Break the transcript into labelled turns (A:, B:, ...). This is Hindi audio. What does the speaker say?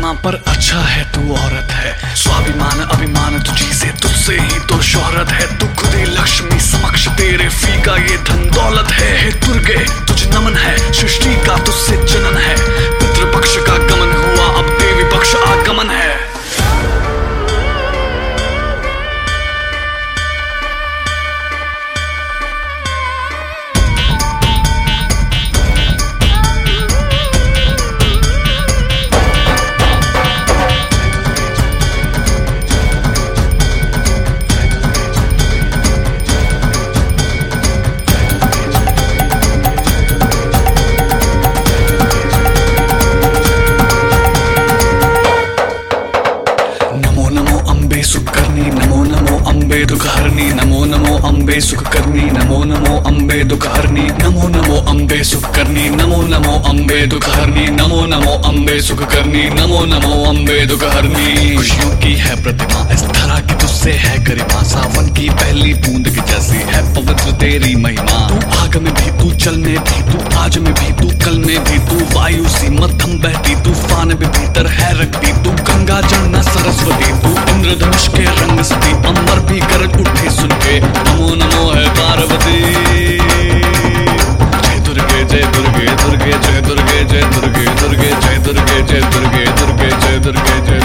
A: प्रतिमा पर अच्छा है तू औरत है, स्वाभिमान अभिमान तुझी से, तुझसे ही तो शोहरत है। तू खुद ही लक्ष्मी समक्ष तेरे फीका ये धन दौलत है। हे दुर्गे तुझ नमन है, सृष्टि का तुझसे जनन है। पितृपक्ष का गमन हुआ, अब देवी पक्ष आगमन है। नमो नमो अम्बे दुखहरणी, नमो नमो अम्बे सुखकर्णी, नमो नमो अम्बे दुखहरणी, नमो नमो अम्बे सुखकर्णी, नमो नमो अम्बे दुखहरणी, नमो नमो अम्बे सुखकर्णी, नमो नमो अम्बे दुखहरणी। खुशियों की है प्रतिमा इस धरा की तुझसे है गरिमा, सावन की पहली बूंद की जैसी है पवित्र तेरी महिमा। तू आग में भी, तू जल में भी, तू आज में भी, तू कल में भी, तू वायु सी मध्यम बहती, तूफान भी भीतर है रखती, तू गंगा जमुना सरस्वती, तू इंद्रधनुष के रंग सती, अंबर भी गरज उठे सुन के नमो नमो है पार्वती। जय दुर्गे जय दुर्गे दुर्गे जय दुर्गे जय दुर्गे दुर्गे जय दुर्गे जय दुर्गे दुर्गे जय दुर्गे जय